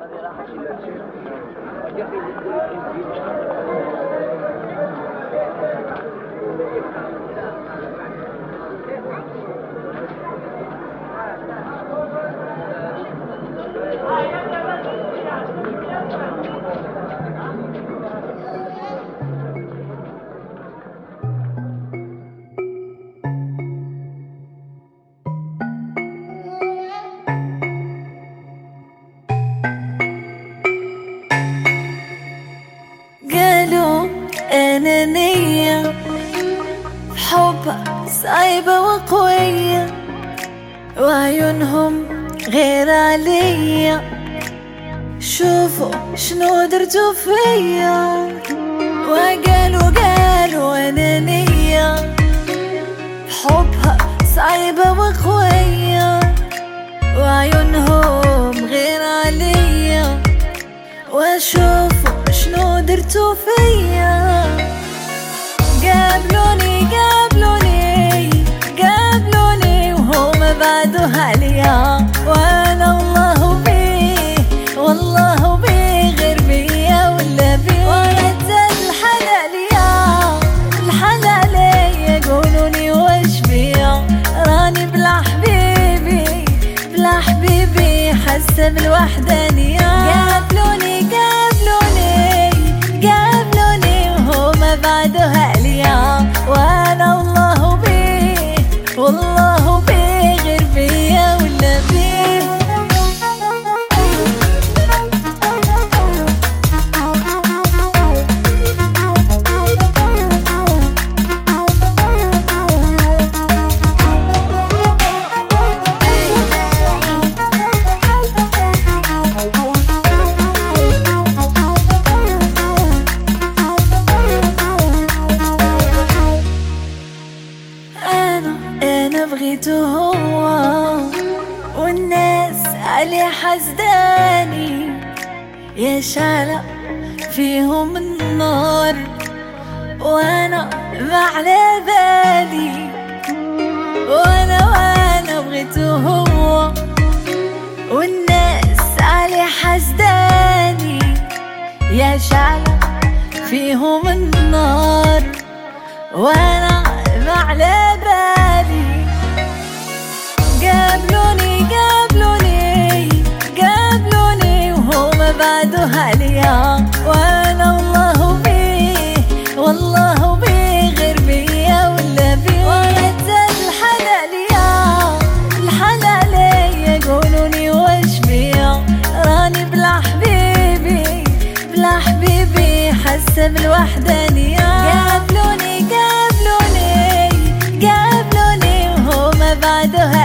قالوا أنانية حبها صعيبة وقوية وعيونهم غير عليا، شوفوا شنو درتو فيا. وقالوا أنانية حبها صعيبة وقوية وعيونهم غير عليا، وشوفوا شنو درتو فيا. قابلوني وهم بعدوها عليا، وانا والله بيه غير بيا ولا بيه. ورد الحلالية يقولوني وش بيا، راني بلا حبيبي حاسة بالوحدانية. قابلوني وهم بعدوها عليا، وانا والله بيه غير بيا ولا بيه. أنا بغيته هو والناس عليه حسداني، يشعل فيهم النار وانا ما على بالي. وانا بغيته هو والناس عليه حسداني، يشعل فيهم النار وانا ما على بالي. قابلوني وهم بعدوها عليا، وانا والله بيه غير بيا ولا بيه. ورد الحلالية يقولوني وش بيا، راني بلا حبيبي حاسة بالوحدانية. قابلوني وهم بعدوها